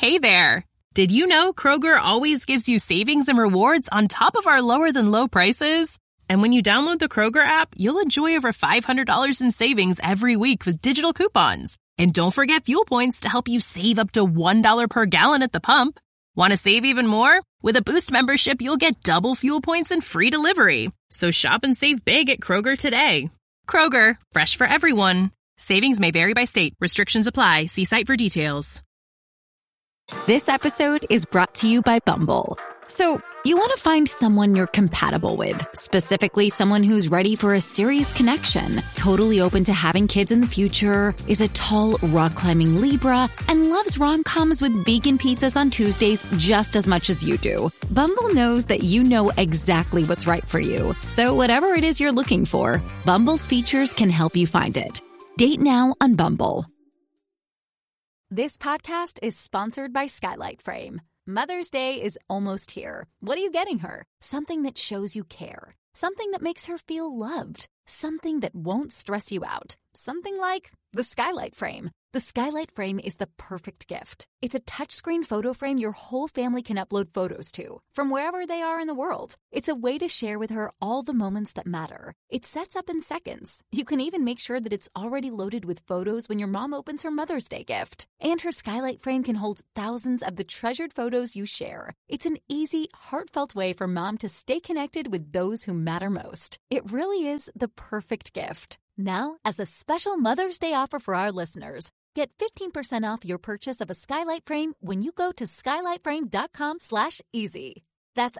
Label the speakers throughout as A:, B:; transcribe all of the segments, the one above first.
A: Hey there! Did you know Kroger always gives you savings and rewards on top of our lower-than-low prices? And when you download the Kroger app, you'll enjoy over $500 in savings every week with digital coupons. And don't forget fuel points to help you save up to $1 per gallon at the pump. Want to save even more? With a Boost membership, you'll get double fuel points and free delivery. So shop and save big at Kroger today. Kroger, fresh for everyone. Savings may vary by state. Restrictions apply. See site for details.
B: This episode is brought to you by Bumble. So, you want to find someone you're compatible with, specifically someone who's ready for a serious connection, totally open to having kids in the future, is a tall, rock-climbing Libra, and loves rom-coms with vegan pizzas on Tuesdays just as much as you do. Bumble knows that you know exactly what's right for you. So whatever it is you're looking for, Bumble's features can help you find it. Date now on Bumble. This podcast is sponsored by Skylight Frame. Mother's Day is almost here. What are you getting her? Something that shows you care. Something that makes her feel loved. Something that won't stress you out. Something like the Skylight Frame. The Skylight Frame is the perfect gift. It's a touchscreen photo frame your whole family can upload photos to, from wherever they are in the world. It's a way to share with her all the moments that matter. It sets up in seconds. You can even make sure that it's already loaded with photos when your mom opens her Mother's Day gift. And her Skylight Frame can hold thousands of the treasured photos you share. It's an easy, heartfelt way for mom to stay connected with those who matter most. It really is the perfect gift. Now, as a special Mother's Day offer for our listeners, get 15% off your purchase of a Skylight Frame when you go to skylightframe.com/easy. That's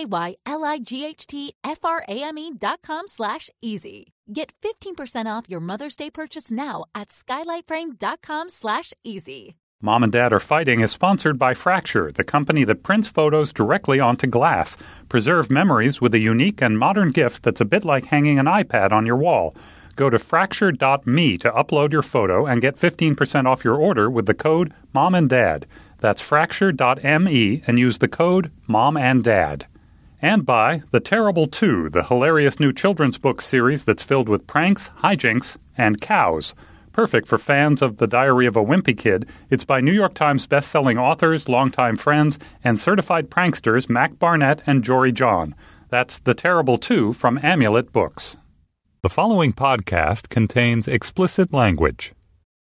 B: SKYLIGHTFRAME.com/easy. Get 15% off your Mother's Day purchase now at skylightframe.com/easy.
C: Mom and Dad Are Fighting is sponsored by Fracture, the company that prints photos directly onto glass. Preserve memories with a unique and modern gift that's a bit like hanging an iPad on your wall. Go to fracture.me to upload your photo and get 15% off your order with the code MOMANDDAD. That's fracture.me and use the code MOMANDDAD. And by The Terrible 2, the hilarious new children's book series that's filled with pranks, hijinks, and cows. Perfect for fans of The Diary of a Wimpy Kid, it's by New York Times best-selling authors, longtime friends, and certified pranksters Mac Barnett and Jory John. That's The Terrible 2 from Amulet Books. The following podcast contains explicit language.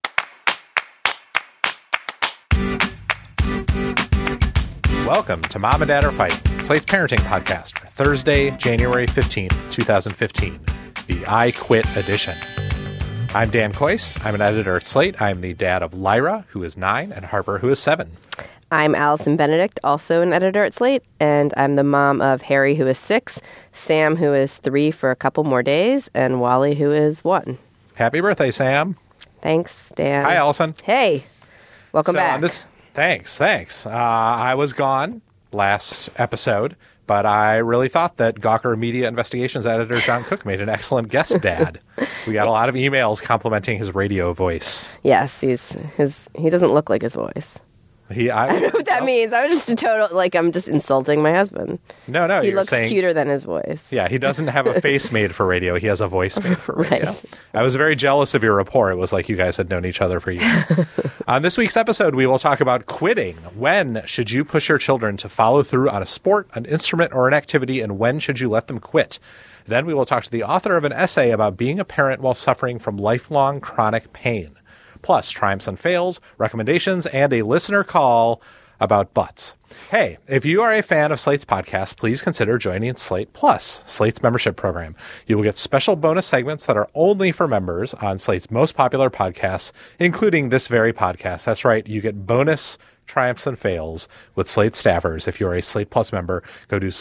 D: Welcome to Mom and Dad Are Fighting, Slate's parenting podcast for Thursday, January 15th, 2015, the I Quit edition. I'm Dan Kois. I'm an editor at Slate. I'm the dad of Lyra, who is 9, and Harper, who is 7.
E: I'm Allison Benedict, also an editor at Slate, and I'm the mom of Harry, who is 6, Sam, who is 3 for a couple more days, and Wally, who is 1.
D: Happy birthday, Sam.
E: Thanks, Dan.
D: Hi, Allison.
E: Hey. Welcome back.
D: Thanks. I was gone last episode, but I really thought that Gawker Media Investigations editor John Cook made an excellent guest dad. We got a lot of emails complimenting his radio voice.
E: Yes, he doesn't look like his voice. I don't know what that means. I was just I'm just insulting my husband.
D: No,
E: he looks cuter than his voice.
D: Yeah, he doesn't have a face made for radio. He has a voice made for radio.
E: Right.
D: I was very jealous of your rapport. It was like you guys had known each other for years. On this week's episode, we will talk about quitting. When should you push your children to follow through on a sport, an instrument, or an activity, and when should you let them quit? Then we will talk to the author of an essay about being a parent while suffering from lifelong chronic pain. Plus, triumphs and fails, recommendations, and a listener call about butts. Hey, if you are a fan of Slate's podcast, please consider joining Slate Plus, Slate's membership program. You will get special bonus segments that are only for members on Slate's most popular podcasts, including this very podcast. That's right, you get bonus triumphs and fails with Slate staffers. If you're a Slate Plus member, go to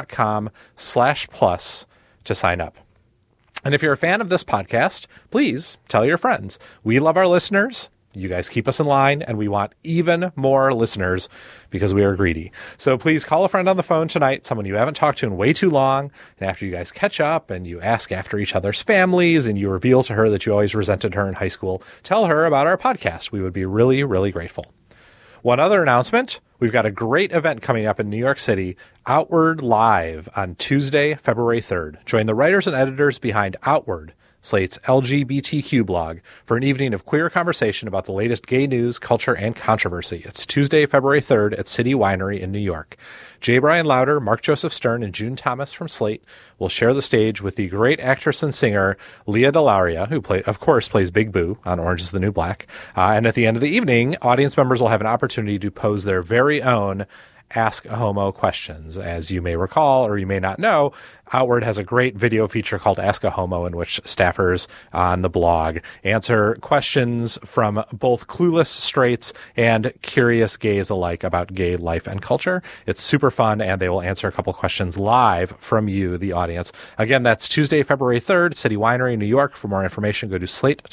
D: slate.com/plus to sign up. And if you're a fan of this podcast, please tell your friends. We love our listeners. You guys keep us in line, and we want even more listeners because we are greedy. So please call a friend on the phone tonight, someone you haven't talked to in way too long. And after you guys catch up and you ask after each other's families and you reveal to her that you always resented her in high school, tell her about our podcast. We would be really, really grateful. One other announcement. We've got a great event coming up in New York City, Outward Live, on Tuesday, February 3rd. Join the writers and editors behind Outward, Slate's LGBTQ blog, for an evening of queer conversation about the latest gay news, culture, and controversy. It's Tuesday, February 3rd at City Winery in New York. J. Brian Lauder, Mark Joseph Stern, and June Thomas from Slate will share the stage with the great actress and singer Leah DeLauria, who, of course, plays Big Boo on Orange is the New Black. And at the end of the evening, audience members will have an opportunity to pose their very own Ask a Homo questions. As you may recall, or you may not know, Outward has a great video feature called Ask a Homo, in which staffers on the blog answer questions from both clueless straights and curious gays alike about gay life and culture. It's super fun, and they will answer a couple questions live from you, the audience. Again, that's Tuesday, February 3rd, City Winery, New York. For more information, go to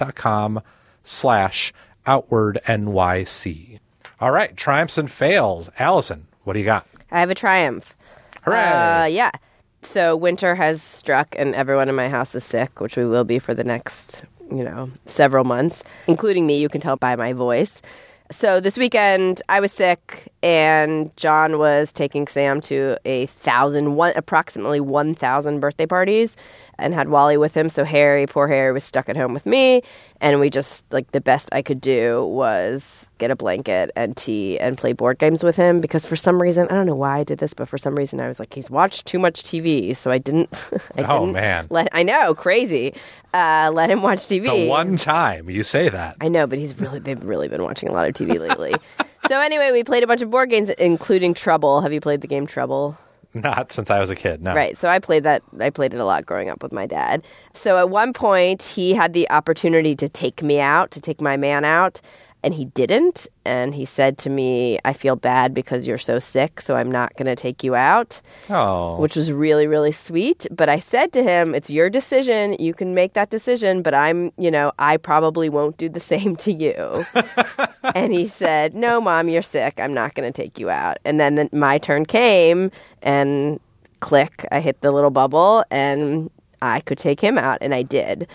D: slate.com/OutwardNYC. All right, triumphs and fails. Allison, what do you got?
E: I have a triumph.
D: Hooray!
E: Yeah. So winter has struck and everyone in my house is sick, which we will be for the next, several months, including me. You can tell by my voice. So this weekend I was sick and John was taking Sam to approximately 1,000 birthday parties and had Wally with him. So poor Harry was stuck at home with me. And we just, the best I could do was get a blanket and tea and play board games with him. Because for some reason, I don't know why I did this, but for some reason I was like, he's watched too much TV. So I didn't.
D: Man.
E: I know, crazy. Let him watch TV.
D: The one time you say that.
E: I know, but they've really been watching a lot of TV lately. So anyway, we played a bunch of board games, including Trouble. Have you played the game Trouble?
D: Not since I was a kid, no.
E: Right, so I played that. I played it a lot growing up with my dad. So at one point, he had the opportunity to take me out, to take my man out, and he didn't. And he said to me, I feel bad because you're so sick, so I'm not going to take you out.
D: Oh.
E: Which was really, really sweet. But I said to him, it's your decision. You can make that decision, but I probably won't do the same to you. And he said, no, Mom, you're sick. I'm not going to take you out. And then my turn came and click, I hit the little bubble and I could take him out. And I did.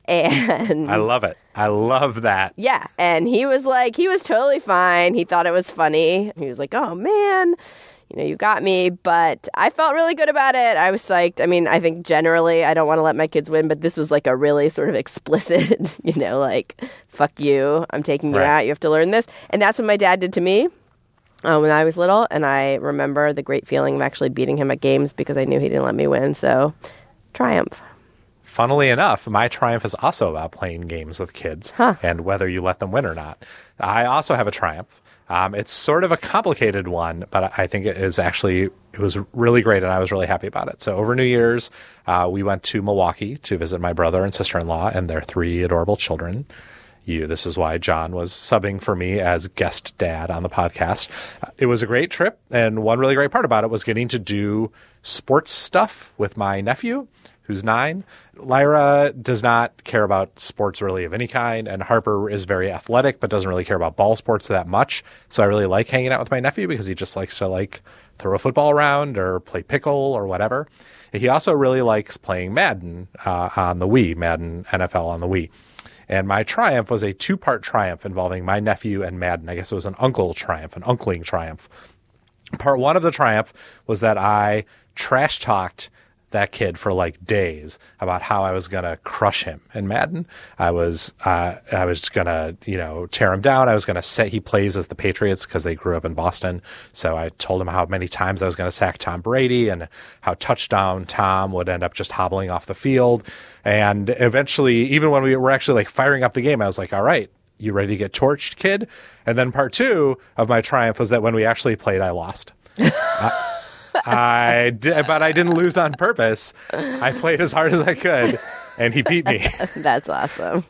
E: And
D: I love it. I love that.
E: Yeah. And he was totally fine. He thought it was funny. He was like, oh, man, you got me. But I felt really good about it. I was psyched. I mean, I think generally I don't want to let my kids win, but this was a really sort of explicit, fuck you. I'm taking you out. You have to learn this. And that's what my dad did to me when I was little. And I remember the great feeling of actually beating him at games because I knew he didn't let me win. So triumph.
D: Funnily enough, my triumph is also about playing games with kids and whether you let them win or not. I also have a triumph. It's sort of a complicated one, but I think it was really great and I was really happy about it. So over New Year's, we went to Milwaukee to visit my brother and sister-in-law and their 3 adorable children. This is why John was subbing for me as guest dad on the podcast. It was a great trip, and one really great part about it was getting to do sports stuff with my nephew, who's 9. Lyra does not care about sports really of any kind, and Harper is very athletic but doesn't really care about ball sports that much. So I really like hanging out with my nephew because he just likes to throw a football around or play pickle or whatever. He also really likes playing Madden on the Wii, Madden NFL on the Wii. And my triumph was a 2-part triumph involving my nephew and Madden. I guess it was an uncling triumph. Part 1 of the triumph was that I trash-talked that kid for days about how I was going to crush him in Madden. I was going to, tear him down. I was going to say he plays as the Patriots because they grew up in Boston. So I told him how many times I was going to sack Tom Brady and how touchdown Tom would end up just hobbling off the field. And eventually, even when we were actually firing up the game, I was like, all right, you ready to get torched, kid? And then part 2 of my triumph was that when we actually played, I lost. But I didn't lose on purpose. I played as hard as I could, and he beat me.
E: That's awesome.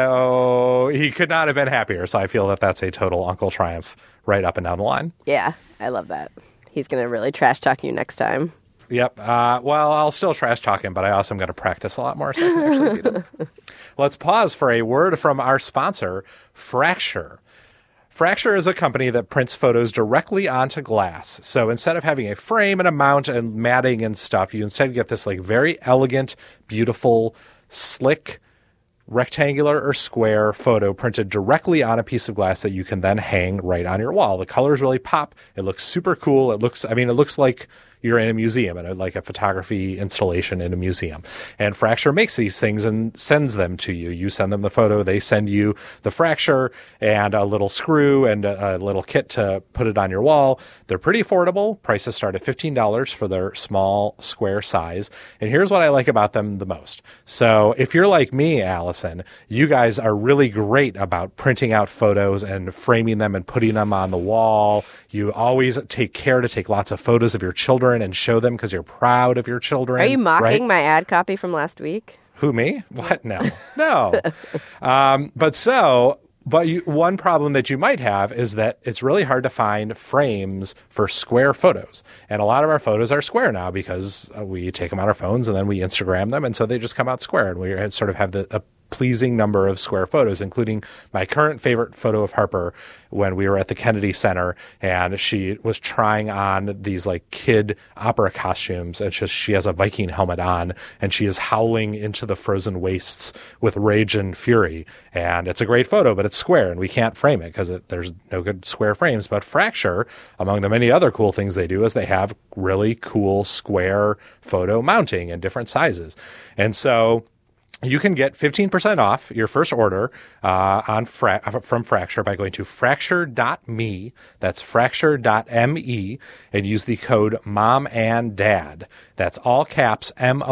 D: So he could not have been happier. So I feel that that's a total uncle triumph right up and down the line.
E: Yeah, I love that. He's going to really trash talk you next time.
D: Yep. Well, I'll still trash talk him, but I also am going to practice a lot more so I can actually beat him. Let's pause for a word from our sponsor, Fracture. Fracture is a company that prints photos directly onto glass. So instead of having a frame and a mount and matting and stuff, you instead get this very elegant, beautiful, slick, rectangular or square photo printed directly on a piece of glass that you can then hang right on your wall. The colors really pop. It looks super cool. It looks like, you're in a museum and like a photography installation in a museum. And Fracture makes these things and sends them to you. You send them the photo, they send you the fracture and a little screw and a little kit to put it on your wall. They're pretty affordable. Prices start at $15 for their small square size. And here's what I like about them the most. So if you're like me, Allison, you guys are really great about printing out photos and framing them and putting them on the wall. You always take care to take lots of photos of your children and show them because you're proud of your children.
E: Are you mocking
D: right?
E: my ad copy from last week?
D: Who, me? What? No. No. One problem that you might have is that it's really hard to find frames for square photos. And a lot of our photos are square now because we take them on our phones and then we Instagram them. And so they just come out square. And we sort of have a pleasing number of square photos, including my current favorite photo of Harper when we were at the Kennedy Center and she was trying on these like kid opera costumes and she has a Viking helmet on and she is howling into the frozen wastes with rage and fury. And it's a great photo, but it's square and we can't frame it because there's no good square frames. But Fracture, among the many other cool things they do, is they have really cool square photo mounting in different sizes. And so you can get 15% off your first order from Fracture by going to fracture.me. That's fracture.me and use the code MOMANDDAD. That's all caps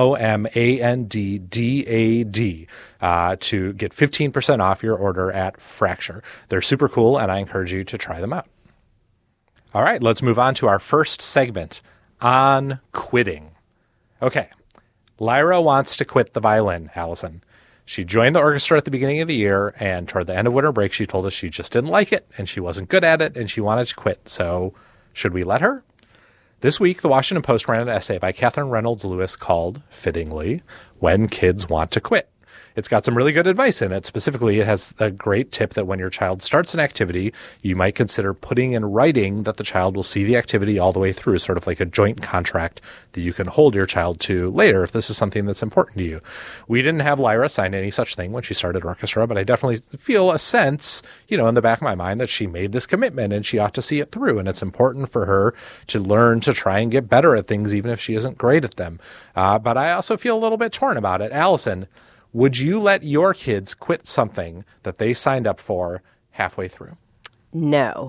D: MOMANDDAD to get 15% off your order at Fracture. They're super cool, and I encourage you to try them out. All right, let's move on to our first segment on quitting. Okay. Lyra wants to quit the violin, Allison. She joined the orchestra at the beginning of the year, and toward the end of winter break, she told us she just didn't like it, and she wasn't good at it, and she wanted to quit. So, should we let her? This week, the Washington Post ran an essay by Catherine Reynolds Lewis called, fittingly, When Kids Want to Quit. It's got some really good advice in it. Specifically, it has a great tip that when your child starts an activity, you might consider putting in writing that the child will see the activity all the way through, sort of like a joint contract that you can hold your child to later if this is something that's important to you. We didn't have Lyra sign any such thing when she started orchestra, but I definitely feel a sense, in the back of my mind that she made this commitment and she ought to see it through. And it's important for her to learn to try and get better at things, even if she isn't great at them. But I also feel a little bit torn about it. Allison, would you let your kids quit something that they signed up for halfway through?
E: No.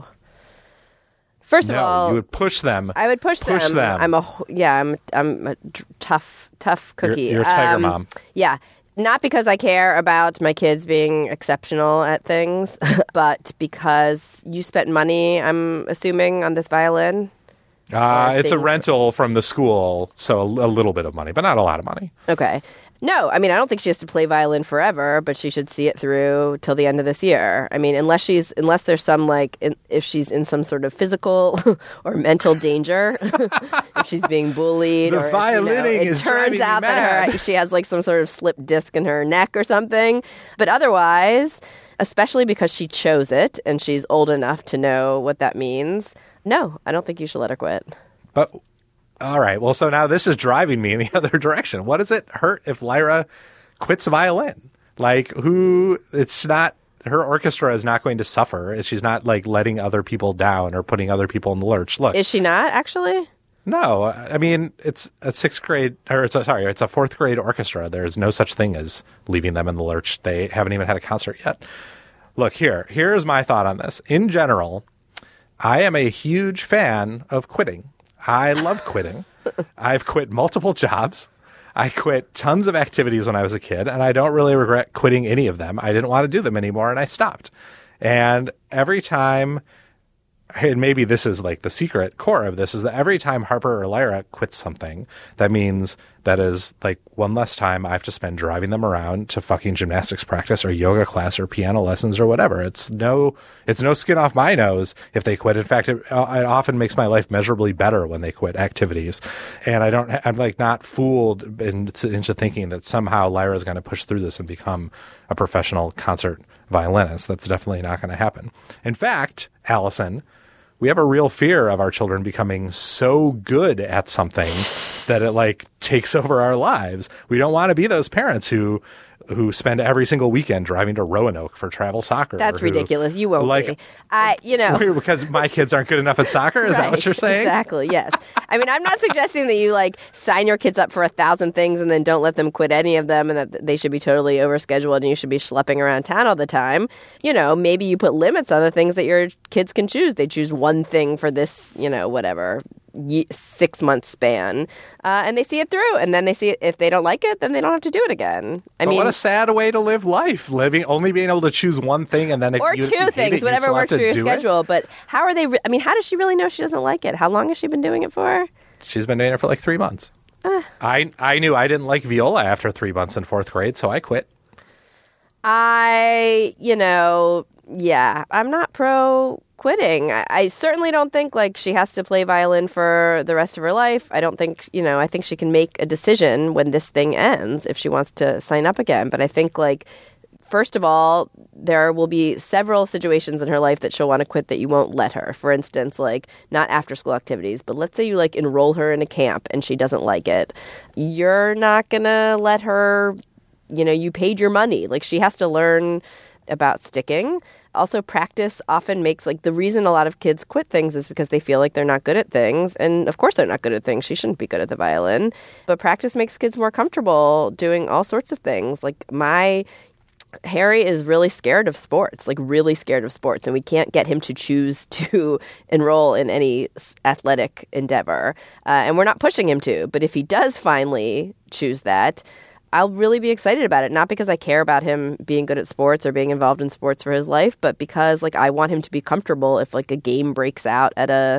E: First of all,
D: you would push them.
E: I would push them. I'm a tough cookie.
D: You're a tiger mom.
E: Yeah. Not because I care about my kids being exceptional at things, but because you spent money, I'm assuming, on this violin.
D: It's a rental from the school, so a little bit of money, but not a lot of money.
E: Okay. No, I don't think she has to play violin forever, but she should see it through till the end of this year. Unless there's some if she's in some sort of physical or mental danger, if she's being bullied,
D: the
E: or
D: violining
E: it
D: is
E: turns out
D: mad.
E: that she has some sort of slipped disc in her neck or something. But otherwise, especially because she chose it and she's old enough to know what that means, no, I don't think you should let her quit.
D: But all right. Well, so now this is driving me in the other direction. What does it hurt if Lyra quits violin? It's not, her orchestra is not going to suffer. She's not letting other people down or putting other people in the lurch. Look.
E: Is she not actually?
D: No. It's a it's a fourth grade orchestra. There's no such thing as leaving them in the lurch. They haven't even had a concert yet. Look, here's my thought on this. In general, I am a huge fan of quitting. I love quitting. I've quit multiple jobs. I quit tons of activities when I was a kid, and I don't really regret quitting any of them. I didn't want to do them anymore, and I stopped. And every time, and maybe this is the secret core of this, is that every time Harper or Lyra quits something, that means that is one less time I have to spend driving them around to fucking gymnastics practice or yoga class or piano lessons or whatever. It's no skin off my nose if they quit. In fact, it often makes my life measurably better when they quit activities. And I'm not fooled into thinking that somehow Lyra is going to push through this and become a professional concert violinist. That's definitely not going to happen. In fact, Allison, we have a real fear of our children becoming so good at something that it takes over our lives. We don't want to be those parents who who spend every single weekend driving to Roanoke for travel soccer.
E: That's ridiculous. You won't be.
D: Because my kids aren't good enough at soccer? Is that what you're saying?
E: Exactly, yes. I mean, I'm not suggesting that you, sign your kids up for 1,000 things and then don't let them quit any of them and that they should be totally overscheduled and you should be schlepping around town all the time. Maybe you put limits on the things that your kids can choose. They choose one thing for this, 6-month span, and they see it through. And then they see it. If they don't like it, then they don't have to do it again. I mean,
D: what a sad way to live life, only being able to choose one thing and then
E: or two things, whatever works for your schedule. But how are they? How does she really know she doesn't like it? How long has she been doing it for?
D: She's been doing it for 3 months. I knew I didn't like viola after 3 months in 4th grade, so I quit. I'm not pro quitting. I certainly don't think she has to play violin for the rest of her life. I don't think, I think she can make a decision when this thing ends if she wants to sign up again. But I think first of all, there will be several situations in her life that she'll want to quit that you won't let her. For instance, not after school activities, but let's say you enroll her in a camp and she doesn't like it. You're not going to let her, you paid your money. She has to learn about sticking. Also, practice often makes, the reason a lot of kids quit things is because they feel like they're not good at things. And of course they're not good at things. She shouldn't be good at the violin. But practice makes kids more comfortable doing all sorts of things. My Harry is really scared of sports, really scared of sports. And we can't get him to choose to enroll in any athletic endeavor. And we're not pushing him to. But if he does finally choose that, I'll really be excited about it, not because I care about him being good at sports or being involved in sports for his life, but because I want him to be comfortable if a game breaks out at a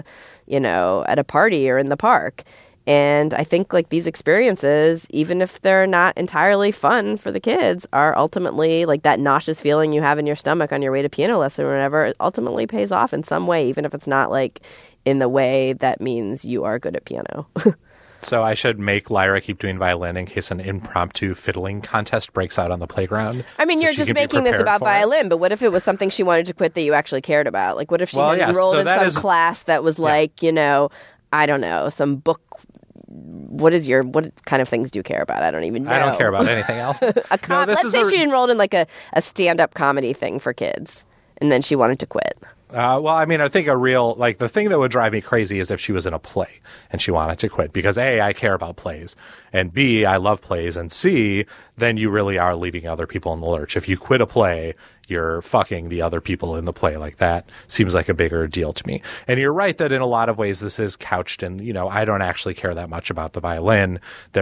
D: party or in the park. And I think these experiences, even if they're not entirely fun for the kids, are ultimately that nauseous feeling you have in your stomach on your way to piano lesson or whatever, it ultimately pays off in some way, even if it's not in the way that means you are good at piano. So I should make Lyra keep doing violin in case an impromptu fiddling contest breaks out on the playground?
E: I mean, you're just making this about violin, but what if it was something she wanted to quit that you actually cared about? What if she had enrolled in some class that was I don't know, some book. What kind of things do you care about? I don't even know.
D: I don't care about anything else.
E: Let's say she enrolled in a stand-up comedy thing for kids, and then she wanted to quit.
D: I think the thing that would drive me crazy is if she was in a play and she wanted to quit because A, I care about plays, and B, I love plays, and C, then you really are leaving other people in the lurch. If you quit a play, you're fucking the other people in the play. That seems like a bigger deal to me. And you're right that in a lot of ways this is couched in, I don't actually care that much about the violin.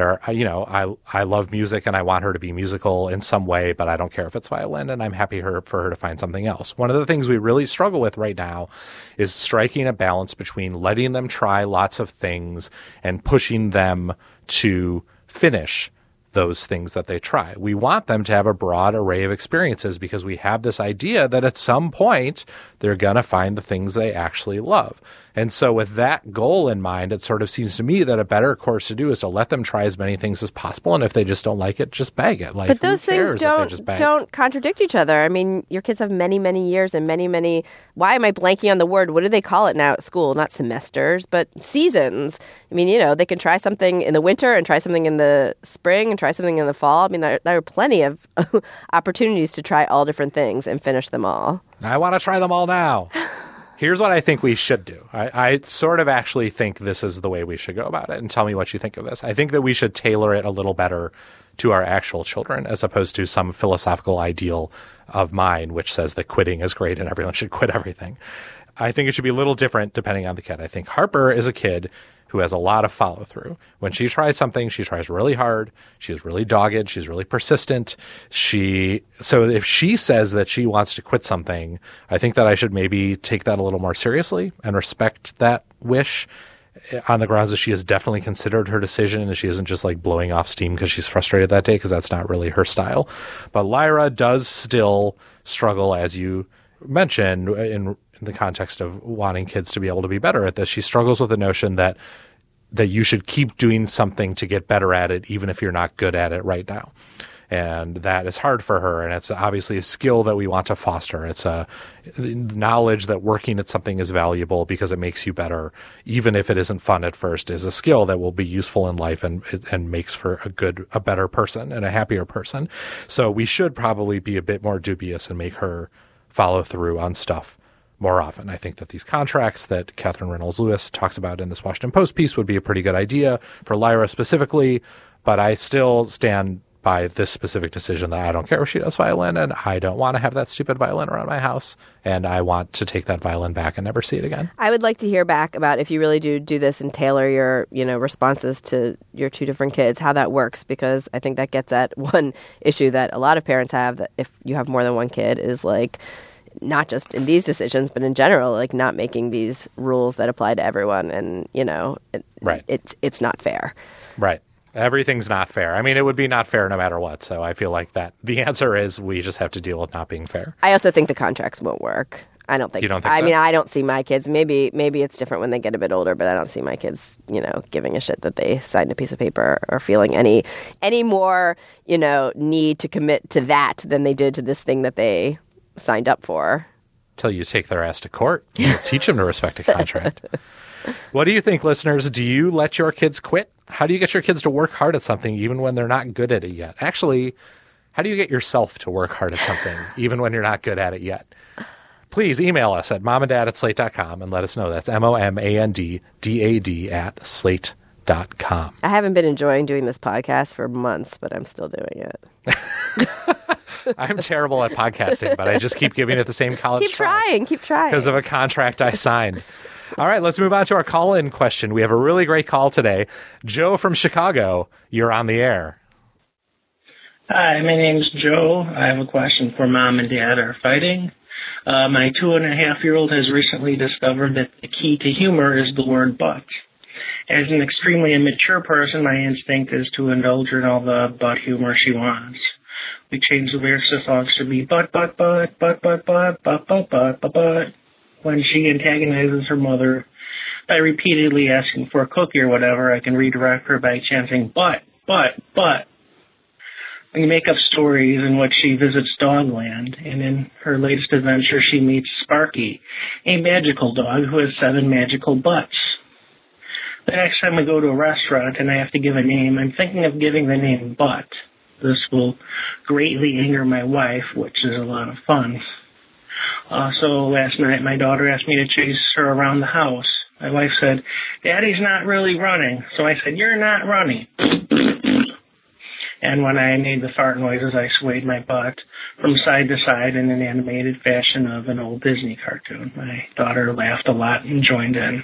D: I love music and I want her to be musical in some way, but I don't care if it's violin, and I'm happy for her to find something else. One of the things we really struggle with right now is striking a balance between letting them try lots of things and pushing them to finish those things that they try. We want them to have a broad array of experiences because we have this idea that at some point they're going to find the things they actually love. And so with that goal in mind, it sort of seems to me that a better course to do is to let them try as many things as possible. And if they just don't like it, just bag it.
E: But those things don't contradict each other. I mean, your kids have many, many years and many, many, why am I blanking on the word? What do they call it now at school? Not semesters, but seasons. I mean, they can try something in the winter and try something in the spring and try something in the fall. I mean, there are plenty of opportunities to try all different things and finish them all.
D: I want to try them all now. Here's what I think we should do. I sort of actually think this is the way we should go about it, and tell me what you think of this. I think that we should tailor it a little better to our actual children as opposed to some philosophical ideal of mine which says that quitting is great and everyone should quit everything. I think it should be a little different depending on the kid. I think Harper is a kid who has a lot of follow-through. When she tries something, she tries really hard. She is really dogged. She's really persistent. So if she says that she wants to quit something, I think that I should maybe take that a little more seriously and respect that wish on the grounds that she has definitely considered her decision and she isn't just blowing off steam because she's frustrated that day, because that's not really her style. But Lyra does still struggle, as you mentioned, in the context of wanting kids to be able to be better at this. She struggles with the notion that you should keep doing something to get better at it, even if you're not good at it right now. and that is hard for her. And it's obviously a skill that we want to foster. It's a knowledge that working at something is valuable because it makes you better, even if it isn't fun at first, is a skill that will be useful in life and makes for a better person and a happier person. So we should probably be a bit more dubious and make her follow through on stuff more often. I think that these contracts that Catherine Reynolds Lewis talks about in this Washington Post piece would be a pretty good idea for Lyra specifically, but I still stand by this specific decision that I don't care if she does violin, and I don't want to have that stupid violin around my house, and I want to take that violin back and never see it again.
E: I would like to hear back about if you really do this and tailor your, responses to your two different kids, how that works, because I think that gets at one issue that a lot of parents have, that if you have more than one kid, is like, not just in these decisions, but in general, like not making these rules that apply to everyone. And, it's not fair.
D: Right. Everything's not fair. I mean, it would be not fair no matter what. So I feel like that the answer is we just have to deal with not being fair.
E: I also think the contracts won't work. I don't think.
D: You don't think so?
E: I mean, I don't see my kids. Maybe it's different when they get a bit older, but I don't see my kids, giving a shit that they signed a piece of paper or feeling any more, need to commit to that than they did to this thing that they signed up for.
D: Till you take their ass to court. You teach them to respect a contract. What do you think, listeners? Do you let your kids quit? How do you get your kids to work hard at something even when they're not good at it yet? Actually, how do you get yourself to work hard at something even when you're not good at it yet? Please email us at momanddad@slate.com and let us know. That's momanddad@slate.com.
E: I haven't been enjoying doing this podcast for months, but I'm still doing it.
D: I'm terrible at podcasting, but I just keep giving it the same college try.
E: Keep trying.
D: Because of a contract I signed. All right, let's move on to our call-in question. We have a really great call today. Joe from Chicago, you're on the air.
F: Hi, my name's Joe. I have a question for Mom and Dad are fighting. My 2.5-year-old has recently discovered that the key to humor is the word butt. As an extremely immature person, my instinct is to indulge her in all the butt humor she wants. We change the lyrics to songs to be butt, butt, butt, butt, butt, butt, butt, butt, butt, butt, butt. When she antagonizes her mother by repeatedly asking for a cookie or whatever, I can redirect her by chanting butt, butt, butt. We make up stories in which she visits Dogland, and in her latest adventure she meets Sparky, a magical dog who has 7 magical butts. The next time we go to a restaurant and I have to give a name, I'm thinking of giving the name Butt. This will greatly anger my wife, which is a lot of fun. So last night my daughter asked me to chase her around the house. My wife said, "Daddy's not really running." So I said, "You're not running." And when I made the fart noises, I swayed my butt from side to side in an animated fashion of an old Disney cartoon. My daughter laughed a lot and joined in.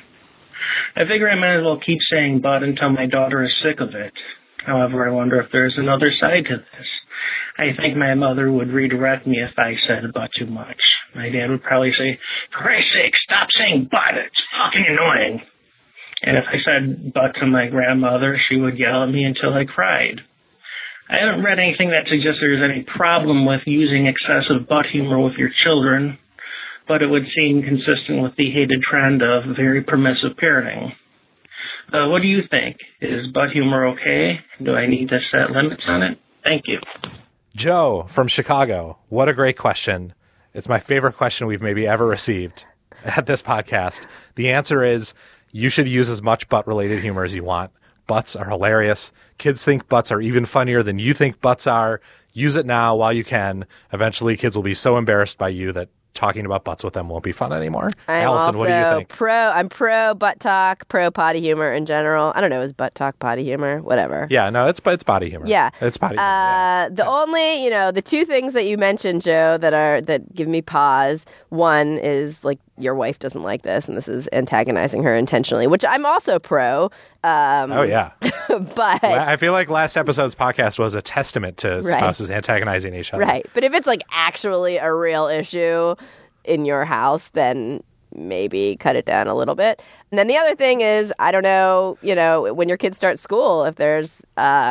F: I figure I might as well keep saying butt until my daughter is sick of it. However, I wonder if there's another side to this. I think my mother would redirect me if I said butt too much. My dad would probably say, "For Christ's sake, stop saying butt, it's fucking annoying." And if I said butt to my grandmother, she would yell at me until I cried. I haven't read anything that suggests there's any problem with using excessive butt humor with your children, but it would seem consistent with the hated trend of very permissive parenting. What do you think? Is butt humor okay? Do I need to set limits on it? Thank you.
D: Joe from Chicago, what a great question. It's my favorite question we've maybe ever received at this podcast. The answer is you should use as much butt-related humor as you want. Butts are hilarious. Kids think butts are even funnier than you think butts are. Use it now while you can. Eventually, kids will be so embarrassed by you that talking about butts with them won't be fun anymore. Allison, what do you think?
E: I'm pro butt talk, pro potty humor in general. I don't know, is butt talk potty humor? Whatever.
D: Yeah, no, it's body humor.
E: Yeah.
D: It's body humor. Yeah.
E: Only, the two things that you mentioned, Joe, that give me pause. One is like your wife doesn't like this and this is antagonizing her intentionally, which I'm also pro.
D: Oh, yeah.
E: But
D: I feel like last episode's podcast was a testament to spouses antagonizing each other.
E: Right. But if it's like actually a real issue in your house, then maybe cut it down a little bit. And then the other thing is, I don't know, when your kids start school, if there's,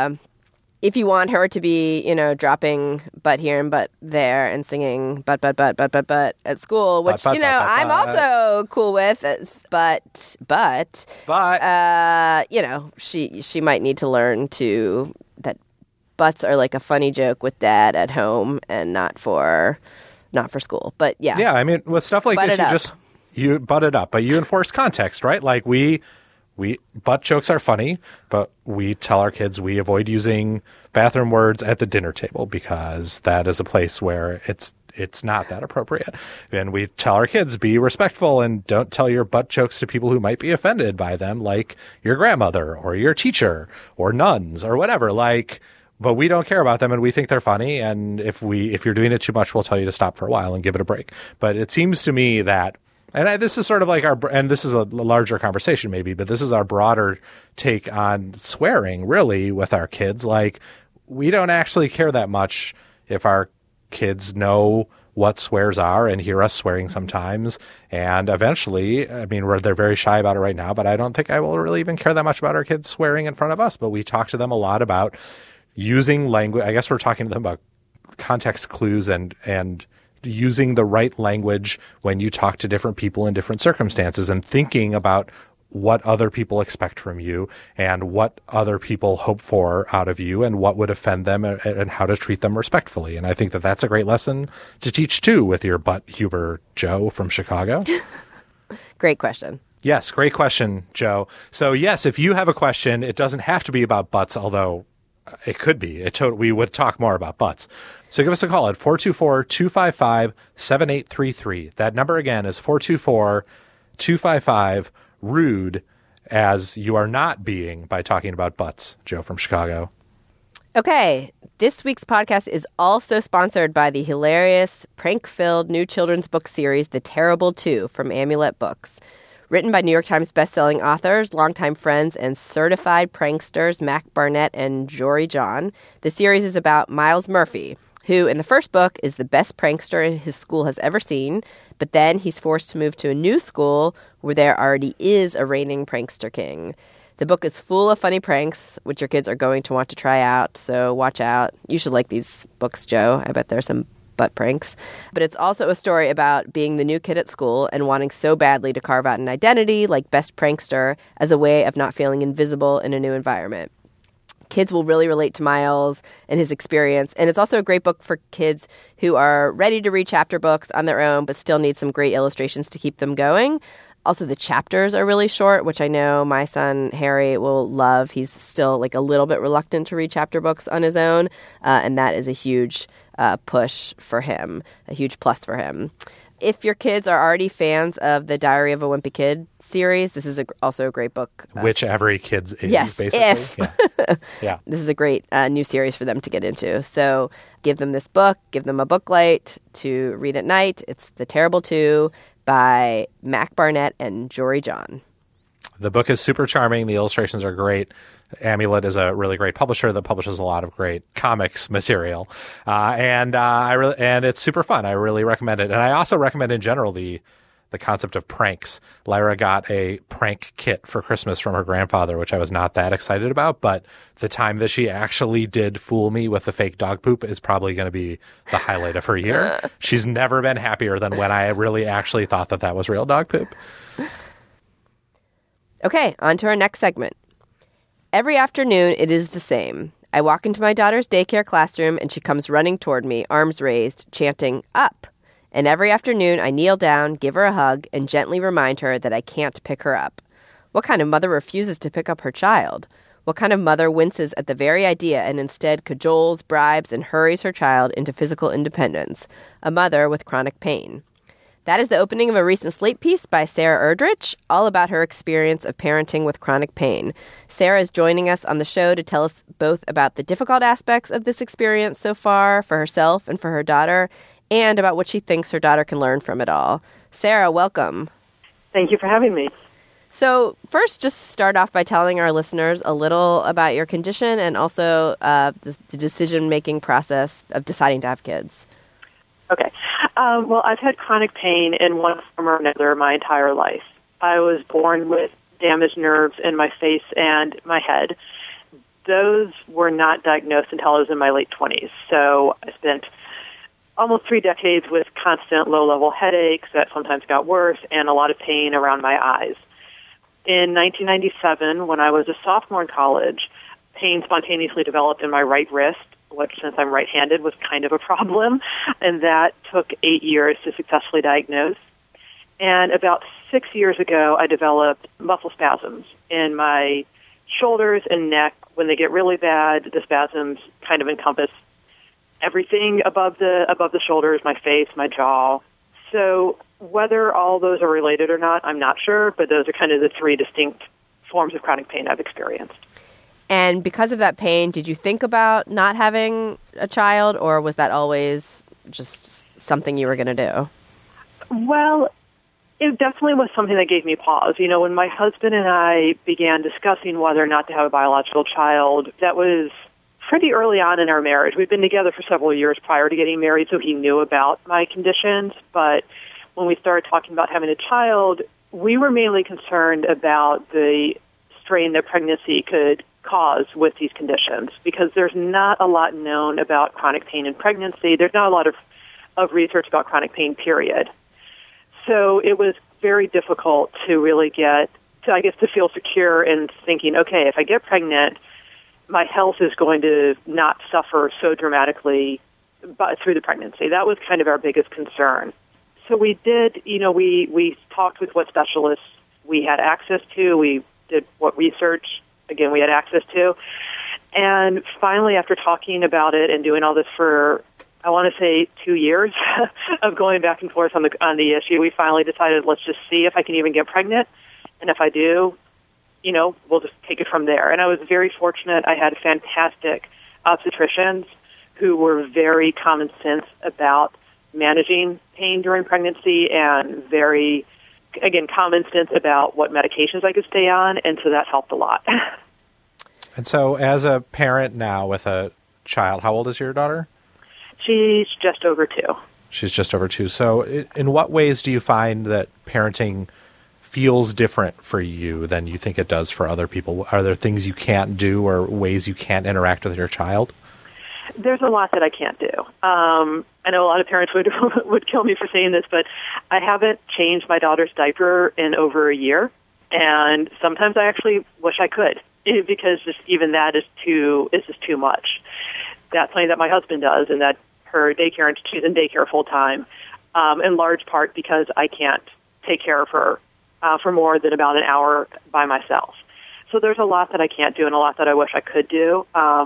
E: if you want her to be, dropping butt here and butt there and singing butt at school, which, I'm also cool with, but she might need to learn that butts are like a funny joke with dad at home and not for school. But yeah.
D: Yeah, I mean, with stuff like this, you butt it up, but you enforce context, right? Like we butt jokes are funny, but we tell our kids we avoid using bathroom words at the dinner table because that is a place where it's not that appropriate. And we tell our kids be respectful and don't tell your butt jokes to people who might be offended by them, like your grandmother or your teacher or nuns or whatever. But we don't care about them and we think they're funny. And if you're doing it too much, we'll tell you to stop for a while and give it a break. But it seems to me that, this is sort of like and this is a larger conversation maybe, but this is our broader take on swearing really with our kids. Like, we don't actually care that much if our kids know what swears are and hear us swearing sometimes. And eventually, I mean, they're very shy about it right now, but I don't think I will really even care that much about our kids swearing in front of us. But we talk to them a lot about using language. I guess we're talking to them about context clues and using the right language when you talk to different people in different circumstances and thinking about what other people expect from you and what other people hope for out of you and what would offend them and how to treat them respectfully. And I think that that's a great lesson to teach too with your butt Huber, Joe from Chicago.
E: Great question.
D: Yes, great question, Joe. So yes, if you have a question, it doesn't have to be about butts, although it could be. We would talk more about butts. So give us a call at 424-255-7833. That number again is 424-255-RUDE, as you are not being by talking about butts. Joe from Chicago.
E: Okay, this week's podcast is also sponsored by the hilarious, prank-filled new children's book series, The Terrible Two, from Amulet Books. Written by New York Times bestselling authors, longtime friends, and certified pranksters Mac Barnett and Jory John, the series is about Miles Murphy, who in the first book is the best prankster his school has ever seen, but then he's forced to move to a new school where there already is a reigning prankster king. The book is full of funny pranks, which your kids are going to want to try out, so watch out. You should like these books, Joe. I bet there's some butt pranks. But it's also a story about being the new kid at school and wanting so badly to carve out an identity like best prankster as a way of not feeling invisible in a new environment. Kids will really relate to Miles and his experience, and it's also a great book for kids who are ready to read chapter books on their own but still need some great illustrations to keep them going. Also, the chapters are really short, which I know my son Harry will love. He's still like a little bit reluctant to read chapter books on his own, and that is a huge push for him, a huge plus for him. If your kids are already fans of the Diary of a Wimpy Kid series, this is also a great book.
D: Which every kid's is,
E: yes,
D: basically.
E: Yeah.
D: Yeah.
E: This is a great new series for them to get into. So give them this book, give them a book light to read at night. It's The Terrible Two by Mac Barnett and Jory John.
D: The book is super charming. The illustrations are great. Amulet is a really great publisher that publishes a lot of great comics material, and it's super fun. I really recommend it, and I also recommend in general the concept of pranks. Lyra got a prank kit for Christmas from her grandfather, which I was not that excited about, but the time that she actually did fool me with the fake dog poop is probably going to be the highlight of her year. She's never been happier than when I really actually thought that was real dog poop.
E: Okay, on to our next segment. Every afternoon, it is the same. I walk into my daughter's daycare classroom, and she comes running toward me, arms raised, chanting, "Up!" And every afternoon, I kneel down, give her a hug, and gently remind her that I can't pick her up. What kind of mother refuses to pick up her child? What kind of mother winces at the very idea and instead cajoles, bribes, and hurries her child into physical independence? A mother with chronic pain. That is the opening of a recent Slate piece by Sarah Erdrich, all about her experience of parenting with chronic pain. Sarah is joining us on the show to tell us both about the difficult aspects of this experience so far for herself and for her daughter, and about what she thinks her daughter can learn from it all. Sarah, welcome.
G: Thank you for having me.
E: So first, just start off by telling our listeners a little about your condition and also the decision-making process of deciding to have kids.
G: Okay. Well, I've had chronic pain in one form or another my entire life. I was born with damaged nerves in my face and my head. Those were not diagnosed until I was in my late 20s. So I spent almost 3 decades with constant low-level headaches that sometimes got worse and a lot of pain around my eyes. In 1997, when I was a sophomore in college, pain spontaneously developed in my right wrist, which since I'm right-handed was kind of a problem, and that took 8 years to successfully diagnose. And about 6 years ago, I developed muscle spasms in my shoulders and neck. When they get really bad, the spasms kind of encompass everything above the shoulders, my face, my jaw. So whether all those are related or not, I'm not sure, but those are kind of the three distinct forms of chronic pain I've experienced.
E: And because of that pain, did you think about not having a child, or was that always just something you were going to do?
G: Well, it definitely was something that gave me pause. You know, when my husband and I began discussing whether or not to have a biological child, that was pretty early on in our marriage. We'd been together for several years prior to getting married, so he knew about my conditions. But when we started talking about having a child, we were mainly concerned about the strain that pregnancy could cause with these conditions, because there's not a lot known about chronic pain in pregnancy. There's not a lot of research about chronic pain, period. So it was very difficult to really get to feel secure in thinking, okay, if I get pregnant, my health is going to not suffer so dramatically through the pregnancy. That was kind of our biggest concern. So we did, we talked with what specialists we had access to. We did what research, again, we had access to. And finally, after talking about it and doing all this for, I want to say 2 years of going back and forth on the issue, we finally decided, let's just see if I can even get pregnant. And if I do, we'll just take it from there. And I was very fortunate. I had fantastic obstetricians who were very common sense about managing pain during pregnancy and very, again, common sense about what medications I could stay on. And so that helped a lot.
D: And so as a parent now with a child, how old is your daughter?
G: She's just over 2.
D: She's just over 2. So in what ways do you find that parenting feels different for you than you think it does for other people? Are there things you can't do or ways you can't interact with your child?
G: There's a lot that I can't do. I know a lot of parents would kill me for saying this, but I haven't changed my daughter's diaper in over a year, and sometimes I actually wish I could, because even that is just too much. That's something that my husband does, and that her daycare, and she's in daycare full time, in large part because I can't take care of her for more than about an hour by myself. So there's a lot that I can't do and a lot that I wish I could do.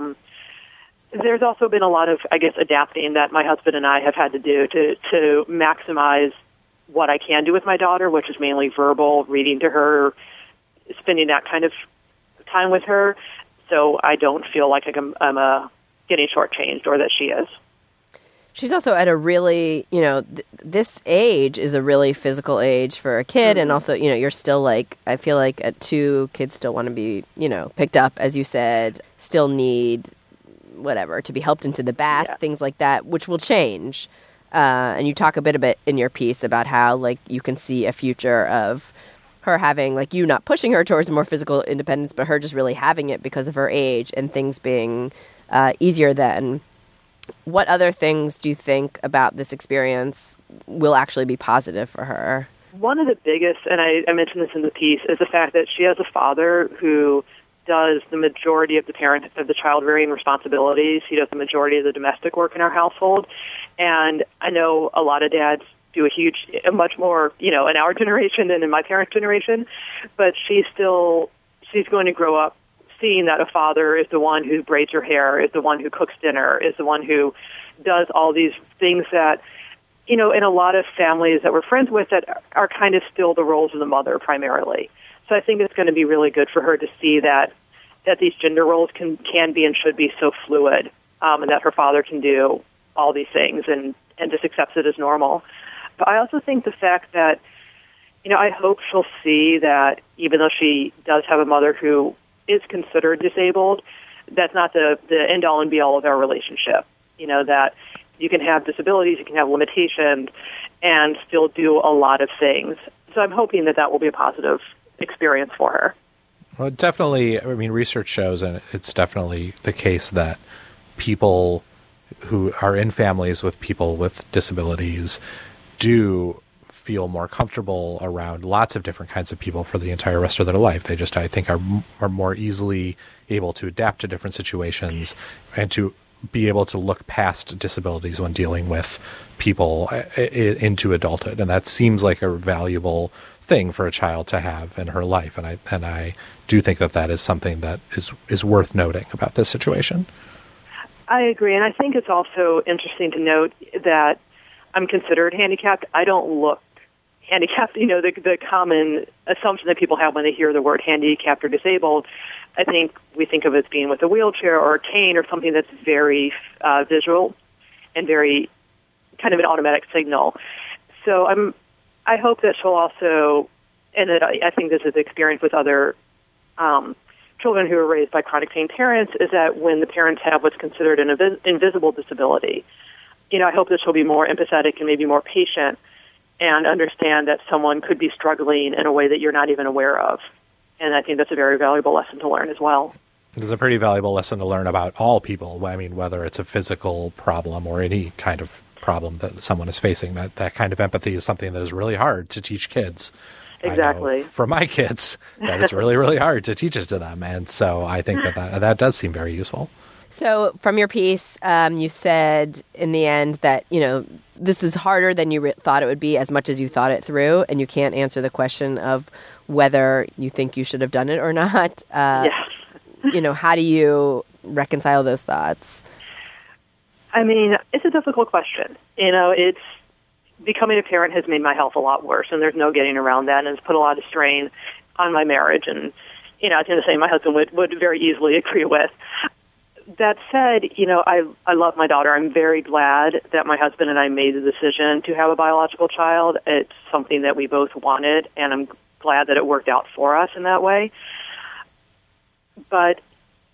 G: There's also been a lot of, adapting that my husband and I have had to do to maximize what I can do with my daughter, which is mainly verbal, reading to her, spending that kind of time with her, so I don't feel like I'm getting shortchanged or that she is.
E: She's also at a really, this age is a really physical age for a kid. Mm-hmm. And also, you're still I feel like at 2, kids still want to be, picked up, as you said, still need whatever, to be helped into the bath, things like that, which will change. And you talk a bit in your piece about how, you can see a future of her having, you not pushing her towards more physical independence, but her just really having it because of her age and things being easier then. What other things do you think about this experience will actually be positive for her?
G: One of the biggest, and I mentioned this in the piece, is the fact that she has a father who does the majority of the child-rearing responsibilities. He does the majority of the domestic work in our household. And I know a lot of dads do much more, in our generation than in my parents' generation, but she's going to grow up seeing that a father is the one who braids her hair, is the one who cooks dinner, is the one who does all these things that, in a lot of families that we're friends with that are kind of still the roles of the mother primarily. So I think it's going to be really good for her to see that these gender roles can be and should be so fluid, and that her father can do all these things and just accepts it as normal. But I also think the fact that, I hope she'll see that even though she does have a mother who is considered disabled, that's not the end-all and be-all of our relationship. That you can have disabilities, you can have limitations, and still do a lot of things. So I'm hoping that will be a positive experience for her.
D: Well, definitely, research shows, and it's definitely the case that people who are in families with people with disabilities do feel more comfortable around lots of different kinds of people for the entire rest of their life. They just, I think, are more easily able to adapt to different situations and to be able to look past disabilities when dealing with people into adulthood. And that seems like a valuable thing for a child to have in her life. And I do think that is something that is worth noting about this situation.
G: I agree. And I think it's also interesting to note that I'm considered handicapped. I don't look handicapped. You know, the common assumption that people have when they hear the word handicapped or disabled, I think we think of it as being with a wheelchair or a cane or something that's very visual and very kind of an automatic signal. So I hope that she'll also, and that I think this is the experience with other children who are raised by chronic pain parents, is that when the parents have what's considered an invisible disability, you know, I hope that she'll be more empathetic and maybe more patient and understand that someone could be struggling in a way that you're not even aware of. And I think that's a very valuable lesson to learn as well.
D: It's a pretty valuable lesson to learn about all people. I mean, whether it's a physical problem or any kind of problem that someone is facing, that kind of empathy is something that is really hard to teach kids.
G: Exactly.
D: I know for my kids, that it's really, really hard to teach it to them. And so I think that does seem very useful.
E: So from your piece, you said in the end that, you know, this is harder than you thought it would be as much as you thought it through, and you can't answer the question of whether you think you should have done it or not.
G: Yes.
E: You know, how do you reconcile those thoughts?
G: I mean, it's a difficult question. You know, it's becoming a parent has made my health a lot worse, and there's no getting around that, and it's put a lot of strain on my marriage. And, you know, I tend to say my husband would very easily agree with. That said, you know, I love my daughter. I'm very glad that my husband and I made the decision to have a biological child. It's something that we both wanted, and I'm glad that it worked out for us in that way. But,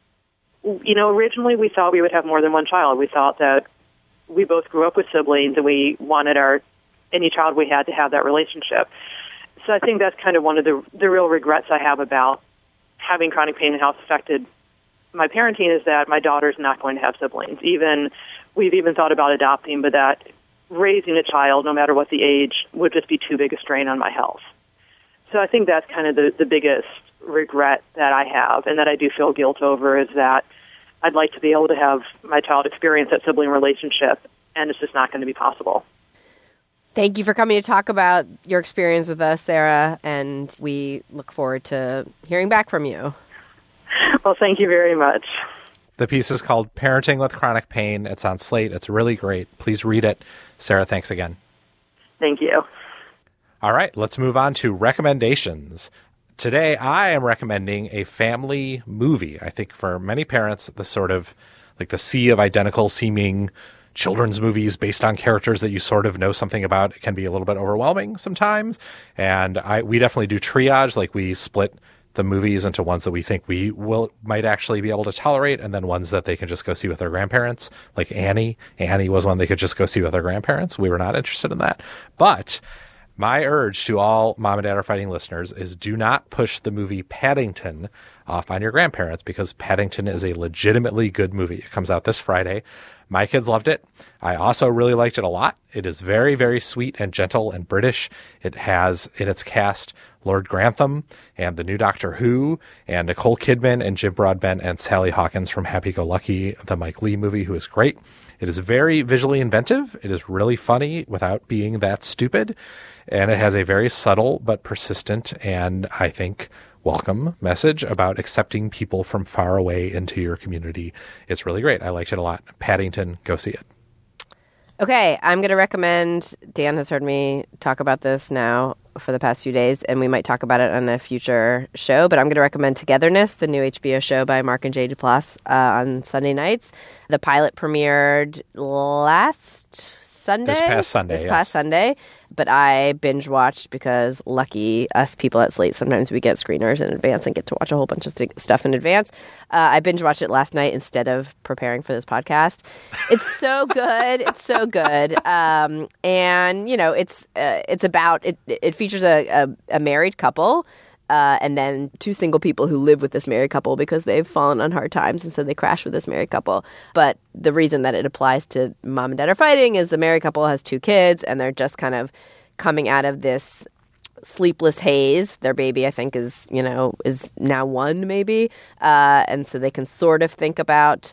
G: you know, originally we thought we would have more than one child. We thought that we both grew up with siblings, and we wanted any child we had to have that relationship. So I think that's kind of one of the real regrets I have about having chronic pain and how it's affected my parenting, is that my daughter's not going to have siblings. We've even thought about adopting, but that raising a child, no matter what the age, would just be too big a strain on my health. So I think that's kind of the biggest regret that I have, and that I do feel guilt over, is that I'd like to be able to have my child experience that sibling relationship, and it's just not going to be possible.
E: Thank you for coming to talk about your experience with us, Sarah, and we look forward to hearing back from you.
G: Well, thank you very much.
D: The piece is called Parenting with Chronic Pain. It's on Slate. It's really great. Please read it. Sarah, thanks again.
G: Thank you.
D: All right, let's move on to recommendations. Today, I am recommending a family movie. I think for many parents, the sort of like the sea of identical seeming children's movies based on characters that you sort of know something about, it can be a little bit overwhelming sometimes. And we definitely do triage, like we split the movies into ones that we think we might actually be able to tolerate, and then ones that they can just go see with their grandparents. Like Annie. Annie was one they could just go see with their grandparents. We were not interested in that. But my urge to all Mom and Dad Are Fighting listeners is do not push the movie Paddington off on your grandparents, because Paddington is a legitimately good movie. It comes out this Friday. My kids loved it. I also really liked it a lot. It is very, very sweet and gentle and British. It has in its cast Lord Grantham and the new Doctor Who and Nicole Kidman and Jim Broadbent and Sally Hawkins from Happy Go Lucky, the Mike Leigh movie, who is great. It is very visually inventive. It is really funny without being that stupid. And it has a very subtle but persistent and, I think, welcome message about accepting people from far away into your community. It's really great. I liked it a lot. Paddington, go see it.
E: Okay, I'm going to recommend, Dan has heard me talk about this now for the past few days, and we might talk about it on a future show, but I'm going to recommend Togetherness, the new HBO show by Mark and Jay Duplass on Sunday nights. The pilot premiered last Sunday?
D: This past Sunday.
E: But I binge watched because lucky us people at Slate, sometimes we get screeners in advance and get to watch a whole bunch of stuff in advance. I binge watched it last night instead of preparing for this podcast. It's so good. It's so good. And, you know, it's about, it features a married couple and then two single people who live with this married couple because they've fallen on hard times, and so they crash with this married couple. But the reason that it applies to Mom and Dad Are Fighting is the married couple has two kids, and they're just kind of coming out of this sleepless haze. Their baby, I think, is now one, maybe. And so they can sort of think about,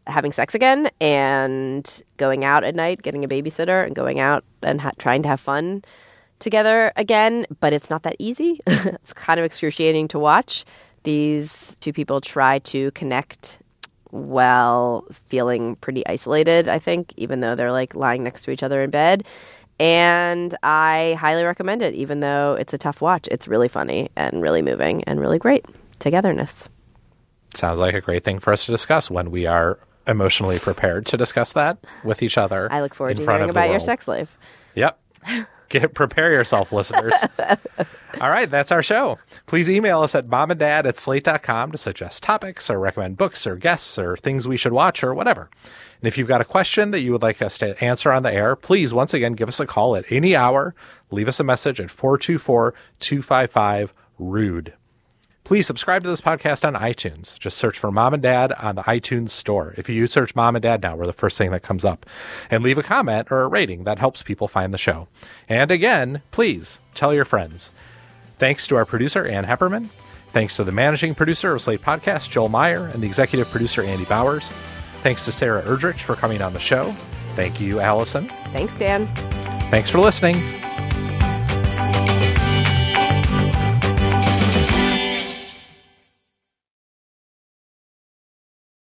E: having sex again and going out at night, getting a babysitter and going out and trying to have fun together again. But it's not that easy. It's kind of excruciating to watch. These two people try to connect while feeling pretty isolated, I think, even though they're like lying next to each other in bed. And I highly recommend it, even though it's a tough watch. It's really funny and really moving and really great. Togetherness.
D: Sounds like a great thing for us to discuss when we are emotionally prepared to discuss that with each other.
E: I look forward to hearing about your sex life.
D: Yep. Prepare yourself, listeners. All right, that's our show. Please email us at momanddad@slate.com to suggest topics or recommend books or guests or things we should watch or whatever. And if you've got a question that you would like us to answer on the air, please, once again, give us a call at any hour. Leave us a message at 424-255-RUDE. Please subscribe to this podcast on iTunes. Just search for Mom and Dad on the iTunes store. If you search Mom and Dad now, we're the first thing that comes up. And leave a comment or a rating. That helps people find the show. And again, please tell your friends. Thanks to our producer, Ann Hepperman. Thanks to the managing producer of Slate Podcast, Joel Meyer, and the executive producer, Andy Bowers. Thanks to Sarah Erdrich for coming on the show. Thank you, Allison.
E: Thanks, Dan.
D: Thanks for listening.